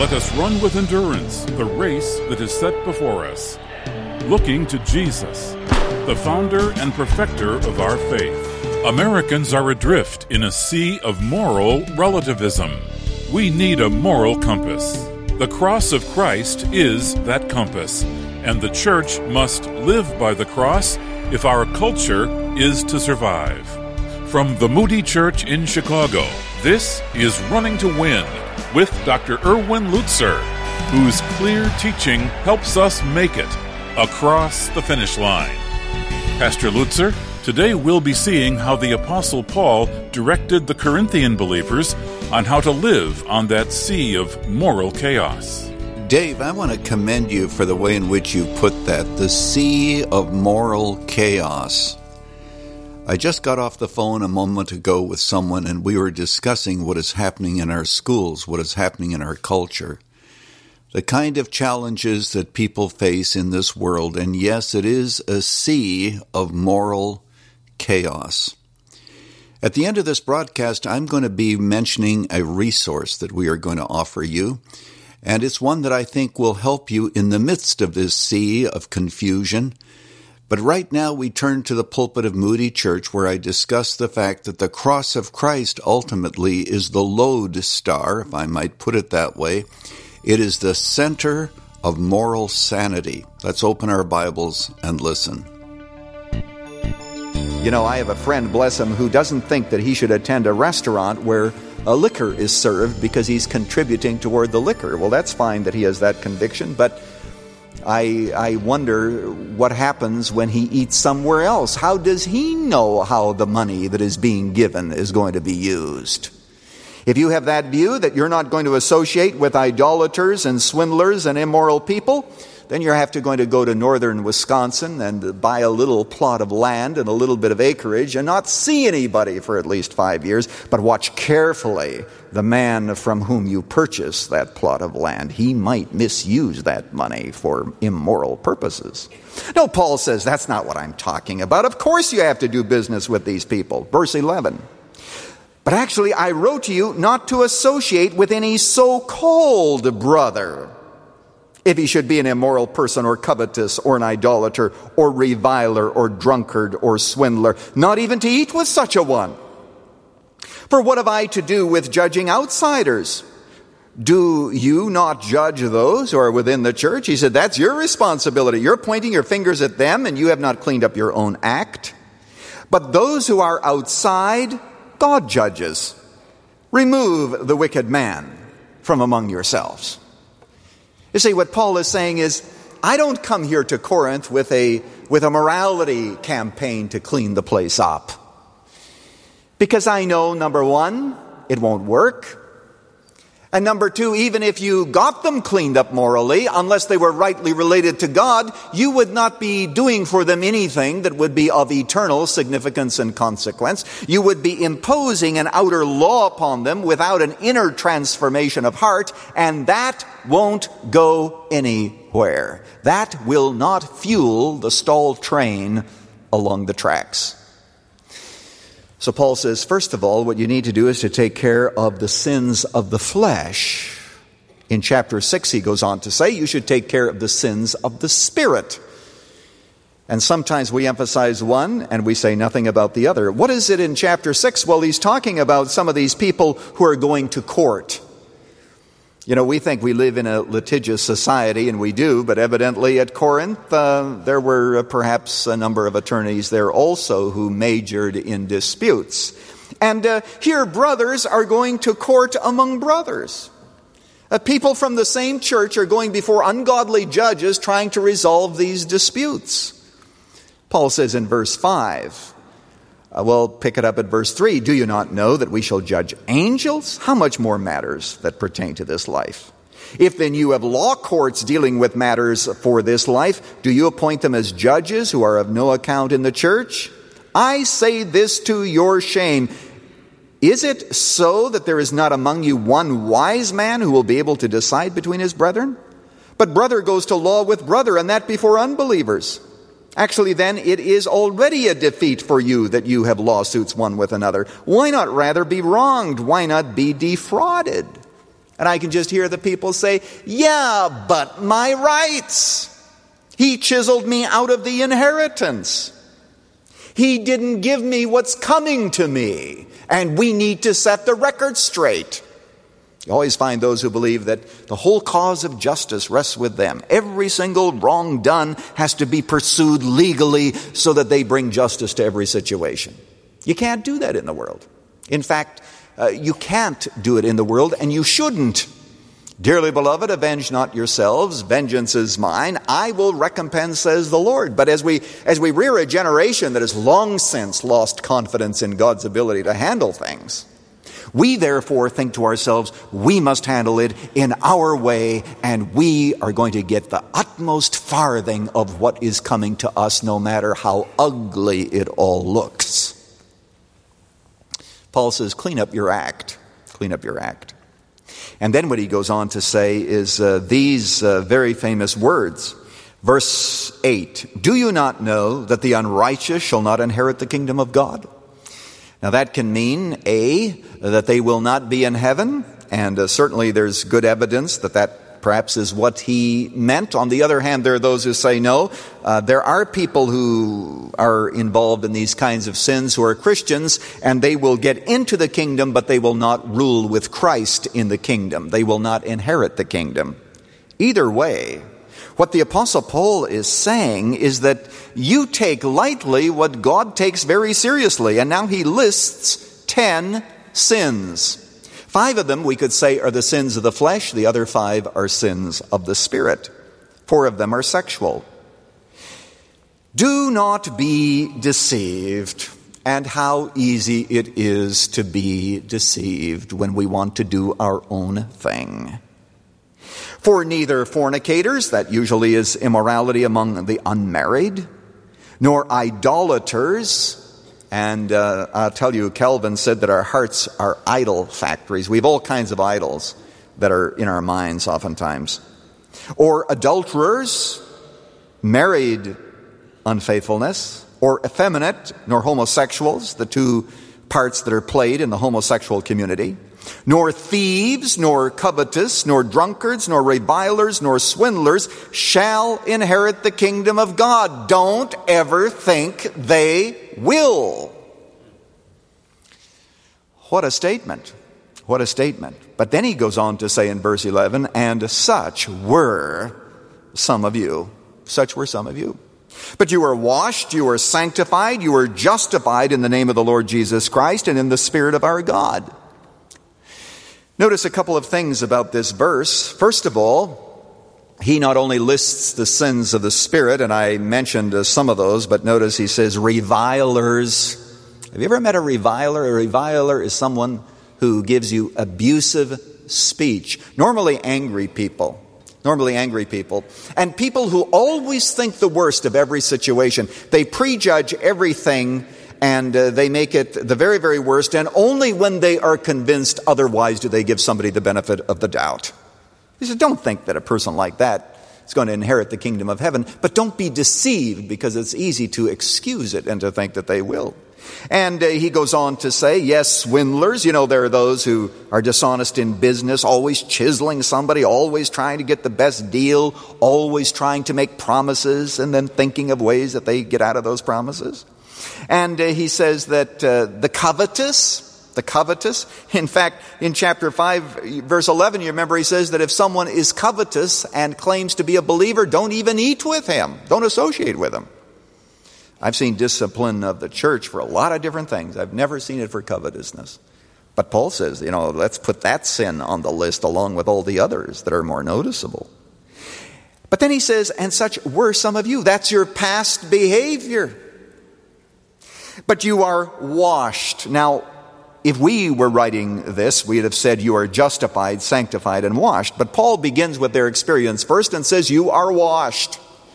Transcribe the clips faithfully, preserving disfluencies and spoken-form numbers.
Let us run with endurance the race that is set before us, looking to Jesus, the founder and perfecter of our faith. Americans are adrift in a sea of moral relativism. We need a moral compass. The cross of Christ is that compass, and the church must live by the cross if our culture is to survive. From the Moody Church in Chicago, this is Running to Win with Doctor Erwin Lutzer, whose clear teaching helps us make it across the finish line. Pastor Lutzer, today we'll be seeing how the Apostle Paul directed the Corinthian believers on how to live on that sea of moral chaos. Dave, I want to commend you for the way in which you put that, the sea of moral chaos. I just got off the phone a moment ago with someone, and we were discussing what is happening in our schools, what is happening in our culture, the kind of challenges that people face in this world. And yes, it is a sea of moral chaos. At the end of this broadcast, I'm going to be mentioning a resource that we are going to offer you, and it's one that I think will help you in the midst of this sea of confusion. But right now we turn to the pulpit of Moody Church, where I discuss the fact that the cross of Christ ultimately is the lodestar, if I might put it that way. It is the center of moral sanity. Let's open our Bibles and listen. You know, I have a friend, bless him, who doesn't think that he should attend a restaurant where a liquor is served because he's contributing toward the liquor. Well, that's fine that he has that conviction, but I I wonder what happens when he eats somewhere else. How does he know how the money that is being given is going to be used? If you have that view that you're not going to associate with idolaters and swindlers and immoral people, then you're have to going to go to northern Wisconsin and buy a little plot of land and a little bit of acreage and not see anybody for at least five years, but watch carefully the man from whom you purchase that plot of land. He might misuse that money for immoral purposes. No, Paul says that's not what I'm talking about. Of course you have to do business with these people. Verse eleven. But actually I wrote to you not to associate with any so-called brother, if he should be an immoral person or covetous or an idolater or reviler or drunkard or swindler, not even to eat with such a one. For what have I to do with judging outsiders? Do you not judge those who are within the church? He said, that's your responsibility. You're pointing your fingers at them and you have not cleaned up your own act. But those who are outside, God judges. Remove the wicked man from among yourselves. You see, what Paul is saying is, I don't come here to Corinth with a with a morality campaign to clean the place up. Because I know, number one, it won't work. And number two, even if you got them cleaned up morally, unless they were rightly related to God, you would not be doing for them anything that would be of eternal significance and consequence. You would be imposing an outer law upon them without an inner transformation of heart, and that won't go anywhere. That will not fuel the stalled train along the tracks. So Paul says, first of all, what you need to do is to take care of the sins of the flesh. In chapter six, he goes on to say, you should take care of the sins of the spirit. And sometimes we emphasize one and we say nothing about the other. What is it in chapter six? Well, he's talking about some of these people who are going to court. You know, we think we live in a litigious society, and we do, but evidently at Corinth, uh, there were uh, perhaps a number of attorneys there also who majored in disputes. And uh, here brothers are going to court among brothers. Uh, people from the same church are going before ungodly judges trying to resolve these disputes. Paul says in verse five, Uh, well, pick it up at verse three. Do you not know that we shall judge angels? How much more matters that pertain to this life? If then you have law courts dealing with matters for this life, do you appoint them as judges who are of no account in the church? I say this to your shame. Is it so that there is not among you one wise man who will be able to decide between his brethren? But brother goes to law with brother, and that before unbelievers. Actually, then, it is already a defeat for you that you have lawsuits one with another. Why not rather be wronged? Why not be defrauded? And I can just hear the people say, yeah, but my rights. He chiseled me out of the inheritance. He didn't give me what's coming to me. And we need to set the record straight. You always find those who believe that the whole cause of justice rests with them. Every single wrong done has to be pursued legally so that they bring justice to every situation. You can't do that in the world. In fact, uh, you can't do it in the world, and you shouldn't. Dearly beloved, avenge not yourselves. Vengeance is mine. I will recompense, says the Lord. But as we, as we rear a generation that has long since lost confidence in God's ability to handle things, we therefore think to ourselves, we must handle it in our way, and we are going to get the utmost farthing of what is coming to us, no matter how ugly it all looks. Paul says, clean up your act. Clean up your act. And then what he goes on to say is uh, these uh, very famous words. Verse eight, do you not know that the unrighteous shall not inherit the kingdom of God? Now that can mean, A, that they will not be in heaven, and uh, certainly there's good evidence that that perhaps is what he meant. On the other hand, there are those who say no. Uh, there are people who are involved in these kinds of sins who are Christians, and they will get into the kingdom, but they will not rule with Christ in the kingdom. They will not inherit the kingdom. Either way, what the Apostle Paul is saying is that you take lightly what God takes very seriously. And now he lists ten sins. Five of them, we could say, are the sins of the flesh. The other five are sins of the Spirit. Four of them are sexual. Do not be deceived. And how easy it is to be deceived when we want to do our own thing. For neither fornicators, that usually is immorality among the unmarried, nor idolaters. And uh, I'll tell you, Calvin said that our hearts are idol factories. We have all kinds of idols that are in our minds oftentimes. Or adulterers, married unfaithfulness, or effeminate, nor homosexuals, the two parts that are played in the homosexual community. Nor thieves, nor covetous, nor drunkards, nor revilers, nor swindlers shall inherit the kingdom of God. Don't ever think they will. What a statement. What a statement. But then he goes on to say in verse eleven, and such were some of you. Such were some of you. But you were washed, you were sanctified, you were justified in the name of the Lord Jesus Christ and in the Spirit of our God. Notice a couple of things about this verse. First of all, he not only lists the sins of the Spirit, and I mentioned uh, some of those, but notice he says revilers. Have you ever met a reviler? A reviler is someone who gives you abusive speech. Normally angry people. Normally angry people. And people who always think the worst of every situation. They prejudge everything, and uh, they make it the very, very worst. And only when they are convinced otherwise do they give somebody the benefit of the doubt. He said, don't think that a person like that is going to inherit the kingdom of heaven. But don't be deceived, because it's easy to excuse it and to think that they will. And uh, he goes on to say, yes, swindlers. You know, there are those who are dishonest in business, always chiseling somebody, always trying to get the best deal, always trying to make promises and then thinking of ways that they get out of those promises. And uh, he says that uh, the covetous, the covetous, in fact, in chapter five, verse eleven, you remember he says that if someone is covetous and claims to be a believer, don't even eat with him. Don't associate with him. I've seen discipline of the church for a lot of different things. I've never seen it for covetousness. But Paul says, you know, let's put that sin on the list along with all the others that are more noticeable. But then he says, and such were some of you. That's your past behavior. But you are washed. Now, if we were writing this, we'd have said you are justified, sanctified, and washed. But Paul begins with their experience first and says, you are washed.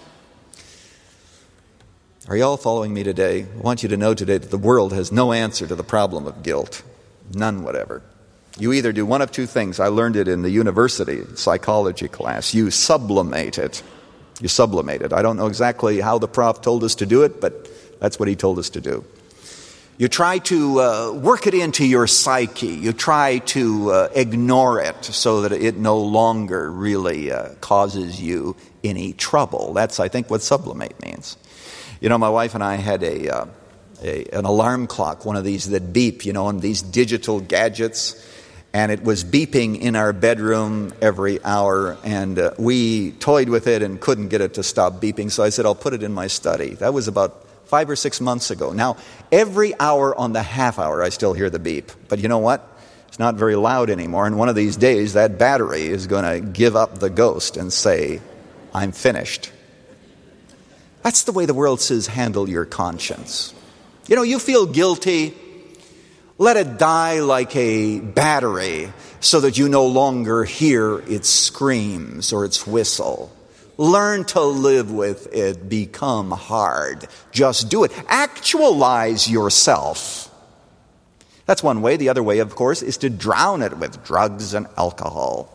Are you all following me today? I want you to know today that the world has no answer to the problem of guilt. None whatever. You either do one of two things. I learned it in the university psychology class. You sublimate it. You sublimate it. I don't know exactly how the prof told us to do it, but that's what he told us to do. You try to uh, work it into your psyche. You try to uh, ignore it so that it no longer really uh, causes you any trouble. That's, I think, what sublimate means. You know, my wife and I had a, uh, a an alarm clock, one of these that beep, you know, and these digital gadgets. And it was beeping in our bedroom every hour, and uh, we toyed with it and couldn't get it to stop beeping. So I said, I'll put it in my study. That was about five or six months ago. Now, every hour on the half hour, I still hear the beep. But you know what? It's not very loud anymore. And one of these days, that battery is going to give up the ghost and say, I'm finished. That's the way the world says, handle your conscience. You know, you feel guilty. Let it die like a battery so that you no longer hear its screams or its whistle. Learn to live with it. Become hard. Just do it. Actualize yourself. That's one way. The other way, of course, is to drown it with drugs and alcohol.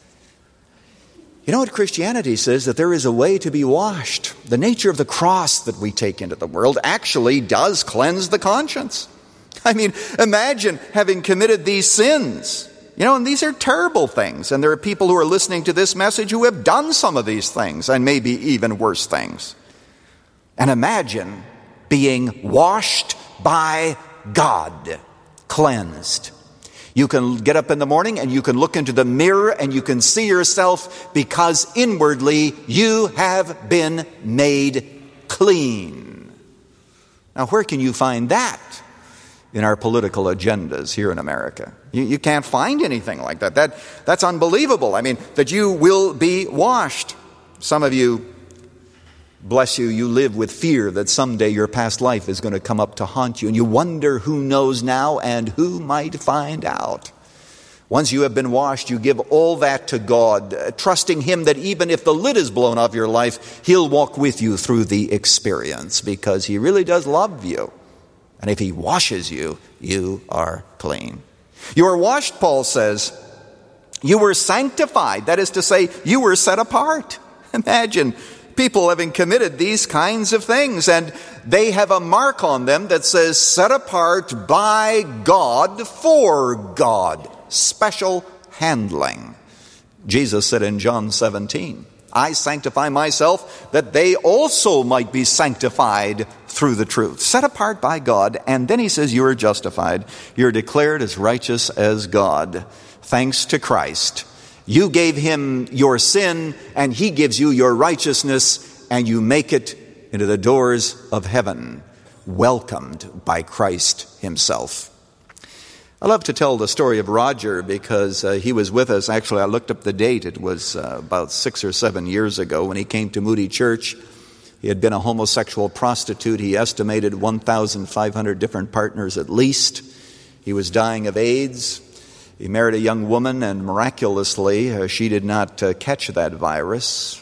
You know what Christianity says? That there is a way to be washed. The nature of the cross that we take into the world actually does cleanse the conscience. I mean, imagine having committed these sins. You know, and these are terrible things. And there are people who are listening to this message who have done some of these things, and maybe even worse things. And imagine being washed by God, cleansed. You can get up in the morning and you can look into the mirror and you can see yourself because inwardly you have been made clean. Now, where can you find that? In our political agendas here in America. You, you can't find anything like that. That. That's unbelievable. I mean, that you will be washed. Some of you, bless you, you live with fear that someday your past life is going to come up to haunt you, and you wonder who knows now and who might find out. Once you have been washed, you give all that to God, uh, trusting Him that even if the lid is blown off your life, He'll walk with you through the experience because He really does love you. And if He washes you, you are clean. You are washed, Paul says. You were sanctified. That is to say, you were set apart. Imagine people having committed these kinds of things, and they have a mark on them that says, set apart by God for God. Special handling. Jesus said in John seventeen, I sanctify myself that they also might be sanctified through the truth. Set apart by God. And then he says you are justified. You're declared as righteous as God. Thanks to Christ. You gave Him your sin and He gives you your righteousness, and you make it into the doors of heaven, welcomed by Christ Himself. I love to tell the story of Roger because uh, he was with us. Actually, I looked up the date. It was uh, about six or seven years ago when he came to Moody Church. He had been a homosexual prostitute. He estimated one thousand five hundred different partners at least. He was dying of AIDS. He married a young woman, and miraculously, uh, she did not uh, catch that virus.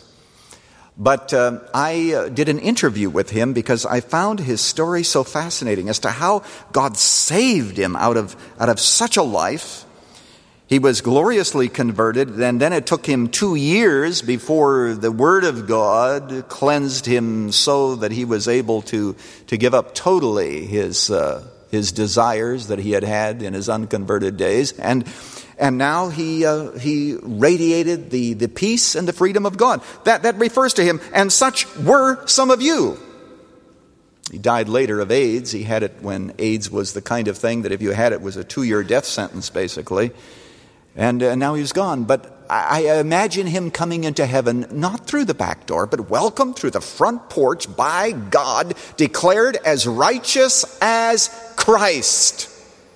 But uh, I uh, did an interview with him because I found his story so fascinating as to how God saved him out of out of such a life. He was gloriously converted, and then it took him two years before the Word of God cleansed him so that he was able to, to give up totally his uh, his desires that he had had in his unconverted days. And And now he uh, he radiated the, the peace and the freedom of God. That that refers to him. And such were some of you. He died later of AIDS. He had it when AIDS was the kind of thing that if you had it was a two-year death sentence, basically. And uh, now he's gone. But I, I imagine him coming into heaven, not through the back door, but welcomed through the front porch by God, declared as righteous as Christ.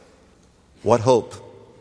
What hope!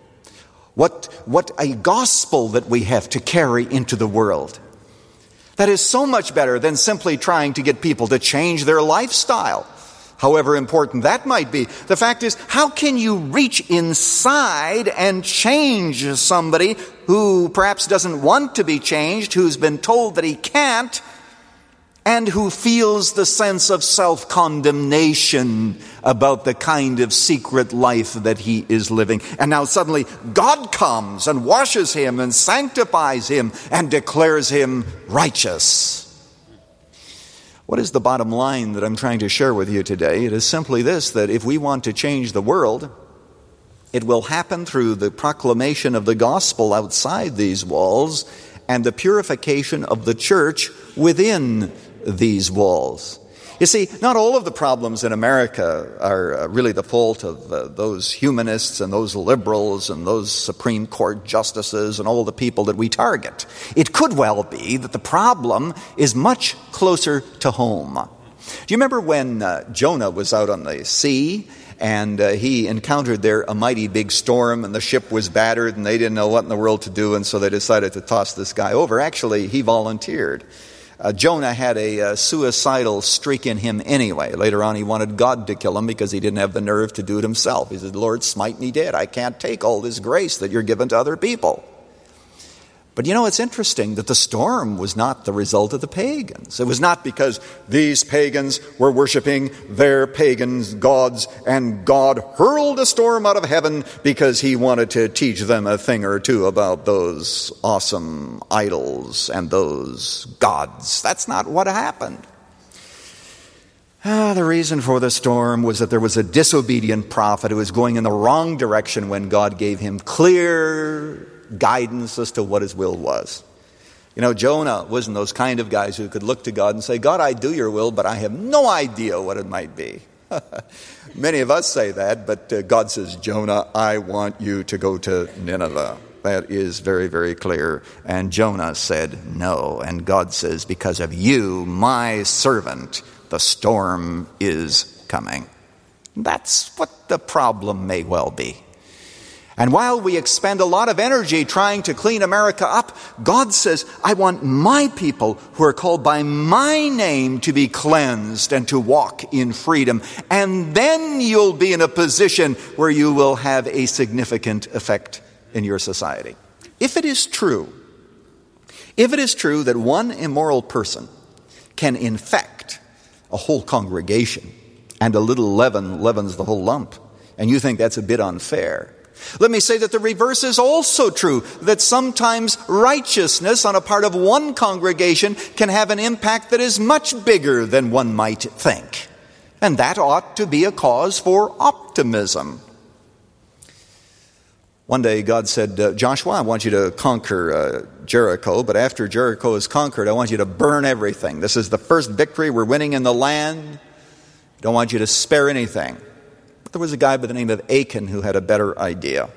What, what a gospel that we have to carry into the world. That is so much better than simply trying to get people to change their lifestyle, however important that might be. The fact is, how can you reach inside and change somebody who perhaps doesn't want to be changed, who's been told that he can't, and who feels the sense of self-condemnation about the kind of secret life that he is living. And now suddenly God comes and washes him and sanctifies him and declares him righteous. What is the bottom line that I'm trying to share with you today? It is simply this, that if we want to change the world, it will happen through the proclamation of the gospel outside these walls and the purification of the church within these walls. You see, not all of the problems in America are uh, really the fault of uh, those humanists and those liberals and those Supreme Court justices and all the people that we target. It could well be that the problem is much closer to home. Do you remember when uh, Jonah was out on the sea and uh, he encountered there a mighty big storm and the ship was battered and they didn't know what in the world to do, and so they decided to toss this guy over? Actually, he volunteered. Uh, Jonah had a uh, suicidal streak in him anyway. Later on, he wanted God to kill him because he didn't have the nerve to do it himself. He said, Lord, smite me dead. I can't take all this grace that you're giving to other people. But you know, it's interesting that the storm was not the result of the pagans. It was not because these pagans were worshiping their pagan gods and God hurled a storm out of heaven because he wanted to teach them a thing or two about those awesome idols and those gods. That's not what happened. Ah, the reason for the storm was that there was a disobedient prophet who was going in the wrong direction when God gave him clear guidance as to what his will was. You know, Jonah wasn't those kind of guys who could look to God and say, God, I do your will, but I have no idea what it might be. Many of us say that, but uh, God says, Jonah, I want you to go to Nineveh. That is very, very clear. And Jonah said no. And God says, because of you, my servant, the storm is coming. That's what the problem may well be. And while we expend a lot of energy trying to clean America up, God says, I want my people who are called by my name to be cleansed and to walk in freedom. And then you'll be in a position where you will have a significant effect in your society. If it is true, if it is true that one immoral person can infect a whole congregation and a little leaven leavens the whole lump, and you think that's a bit unfair, let me say that the reverse is also true, that sometimes righteousness on a part of one congregation can have an impact that is much bigger than one might think. And that ought to be a cause for optimism. One day God said, uh, Joshua, I want you to conquer uh, Jericho, but after Jericho is conquered, I want you to burn everything. This is the first victory we're winning in the land. I don't want you to spare anything. There was a guy by the name of Achan who had a better idea.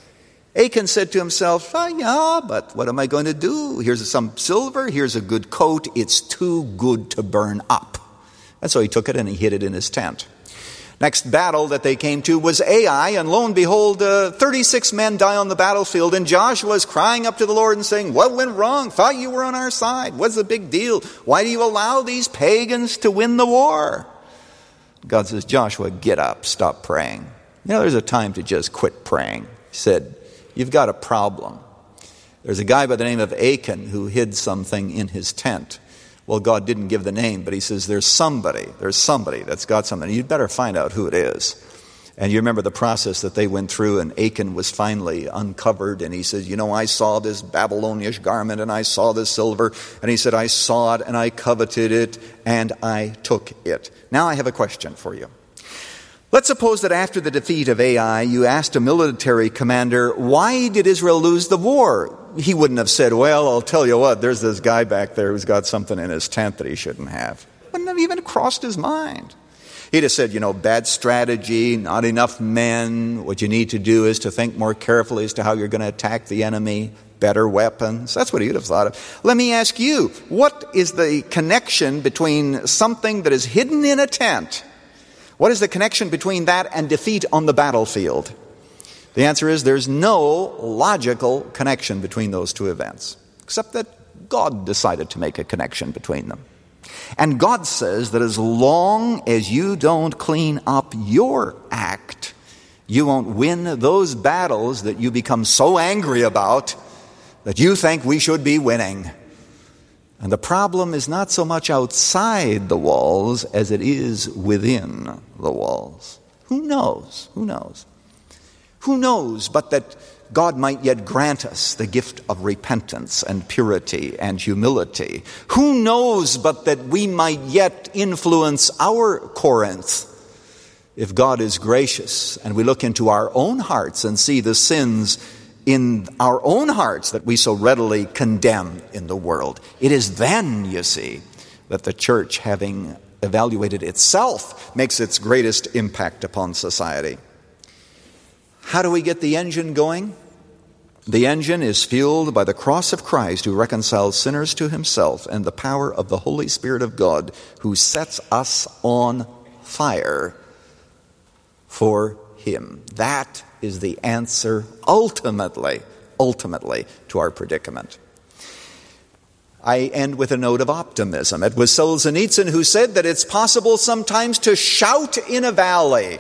Achan said to himself, oh, yeah, but what am I going to do? Here's some silver, here's a good coat. It's too good to burn up. And so he took it and he hid it in his tent. Next battle that they came to was Ai, and lo and behold, uh, thirty-six men die on the battlefield, and Joshua is crying up to the Lord and saying, what went wrong? Thought you were on our side. What's the big deal? Why do you allow these pagans to win the war? God says, Joshua, get up, stop praying. You know, there's a time to just quit praying. He said, you've got a problem. There's a guy by the name of Achan who hid something in his tent. Well, God didn't give the name, but he says, there's somebody, there's somebody that's got something. You'd better find out who it is. And you remember the process that they went through, and Achan was finally uncovered, and he said, you know, I saw this Babylonish garment, and I saw this silver, and he said, I saw it, and I coveted it, and I took it. Now I have a question for you. Let's suppose that after the defeat of Ai, you asked a military commander, why did Israel lose the war? He wouldn't have said, well, I'll tell you what, there's this guy back there who's got something in his tent that he shouldn't have. Wouldn't have even crossed his mind. He'd have said, you know, bad strategy, not enough men. What you need to do is to think more carefully as to how you're going to attack the enemy. Better weapons. That's what he would have thought of. Let me ask you, what is the connection between something that is hidden in a tent? What is the connection between that and defeat on the battlefield? The answer is there's no logical connection between those two events, except that God decided to make a connection between them. And God says that as long as you don't clean up your act, you won't win those battles that you become so angry about that you think we should be winning. And the problem is not so much outside the walls as it is within the walls. Who knows? Who knows? Who knows but that God might yet grant us the gift of repentance and purity and humility. Who knows but that we might yet influence our Corinth if God is gracious and we look into our own hearts and see the sins in our own hearts that we so readily condemn in the world. It is then, you see, that the church, having evaluated itself, makes its greatest impact upon society. How do we get the engine going? The engine is fueled by the cross of Christ, who reconciles sinners to himself, and the power of the Holy Spirit of God, who sets us on fire for him. That is the answer ultimately, ultimately to our predicament. I end with a note of optimism. It was Solzhenitsyn who said that it's possible sometimes to shout in a valley,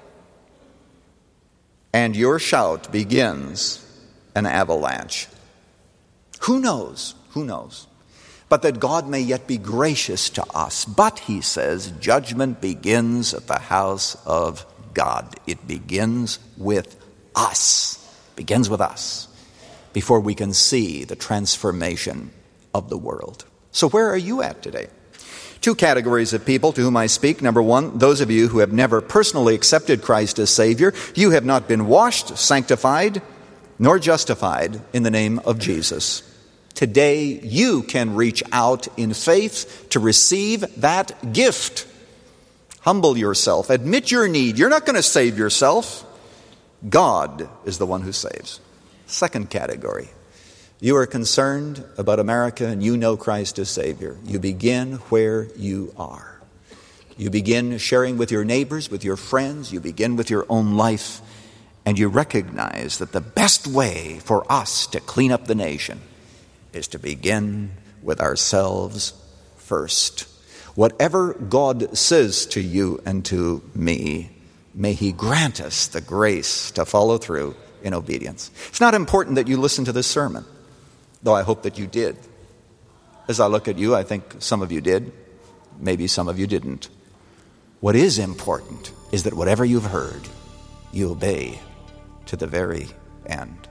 and your shout begins an avalanche. Who knows? Who knows? But that God may yet be gracious to us. But, he says, judgment begins at the house of God. It begins with us. Begins with us before we can see the transformation of the world. So where are you at today? Two categories of people to whom I speak. Number one, those of you who have never personally accepted Christ as Savior. You have not been washed, sanctified, nor justified in the name of Jesus. Today, you can reach out in faith to receive that gift. Humble yourself. Admit your need. You're not going to save yourself. God is the one who saves. Second category. You are concerned about America and you know Christ as Savior. You begin where you are. You begin sharing with your neighbors, with your friends. You begin with your own life. And you recognize that the best way for us to clean up the nation is to begin with ourselves first. Whatever God says to you and to me, may He grant us the grace to follow through in obedience. It's not important that you listen to this sermon, though I hope that you did. As I look at you, I think some of you did. Maybe some of you didn't. What is important is that whatever you've heard, you obey to the very end.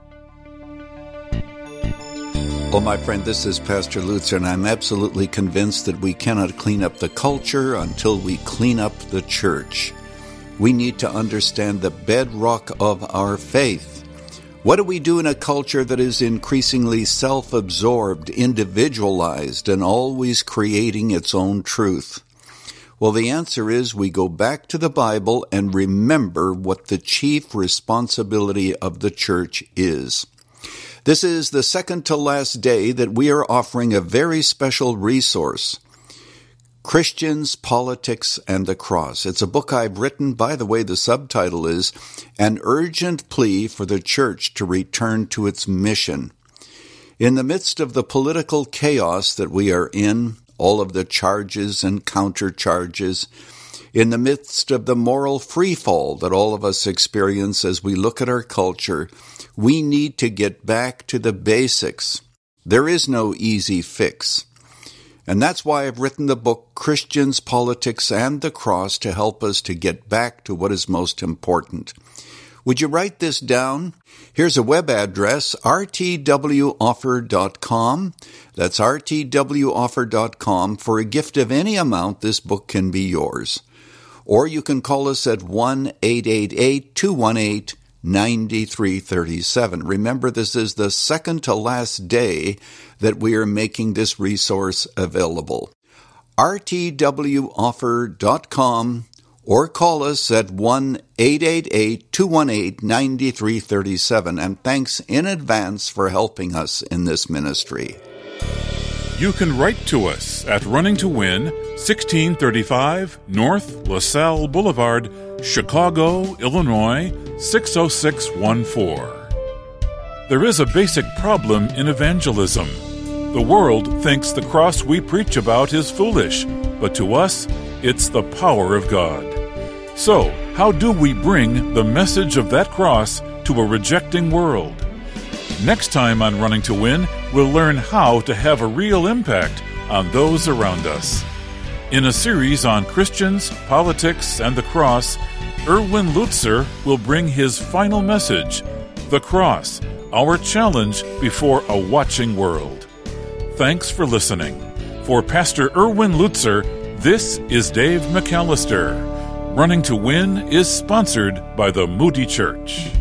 Oh, my friend, this is Pastor Lutzer, and I'm absolutely convinced that we cannot clean up the culture until we clean up the church. We need to understand the bedrock of our faith. What do we do in a culture that is increasingly self-absorbed, individualized, and always creating its own truth? Well, the answer is we go back to the Bible and remember what the chief responsibility of the church is. This is the second to last day that we are offering a very special resource, Christians, Politics, and the Cross. It's a book I've written. By the way, the subtitle is An Urgent Plea for the Church to Return to Its Mission. In the midst of the political chaos that we are in, all of the charges and countercharges, in the midst of the moral freefall that all of us experience as we look at our culture, we need to get back to the basics. There is no easy fix. And that's why I've written the book Christians, Politics, and the Cross to help us to get back to what is most important. Would you write this down? Here's a web address, r t w offer dot com. That's r t w offer dot com. For a gift of any amount, this book can be yours. Or you can call us at one eight eight eight, two one eight, nine three three seven. Remember, this is the second to last day that we are making this resource available. r t w offer dot com. Or call us at one eight eight eight, two one eight, nine three three seven. And thanks in advance for helping us in this ministry. You can write to us at Running to Win, sixteen thirty-five North LaSalle Boulevard, Chicago, Illinois, six oh six one four. There is a basic problem in evangelism. The world thinks the cross we preach about is foolish, but to us, it's the power of God. So, how do we bring the message of that cross to a rejecting world? Next time on Running to Win, we'll learn how to have a real impact on those around us. In a series on Christians, Politics, and the Cross, Erwin Lutzer will bring his final message, The Cross, our challenge before a watching world. Thanks for listening. For Pastor Erwin Lutzer, this is Dave McAllister. Running to Win is sponsored by the Moody Church.